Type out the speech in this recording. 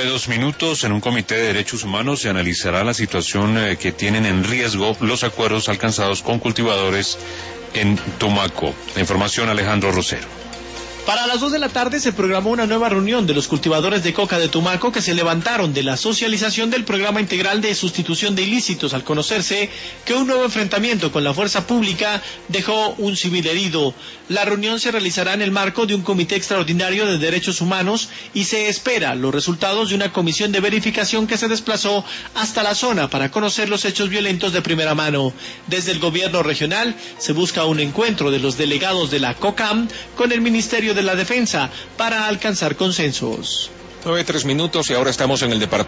9:02. En un comité de derechos humanos se analizará la situación que tienen en riesgo los acuerdos alcanzados con cultivadores en Tumaco. La información, Alejandro Rosero. Para las 2 de la tarde se programó una nueva reunión de los cultivadores de coca de Tumaco que se levantaron de la socialización del programa integral de sustitución de ilícitos al conocerse que un nuevo enfrentamiento con la fuerza pública dejó un civil herido. La reunión se realizará en el marco de un comité extraordinario de derechos humanos y se espera los resultados de una comisión de verificación que se desplazó hasta la zona para conocer los hechos violentos de primera mano. Desde el gobierno regional se busca un encuentro de los delegados de la COCAM con el Ministerio de la Defensa para alcanzar consensos. 9:03 y ahora estamos en el departamento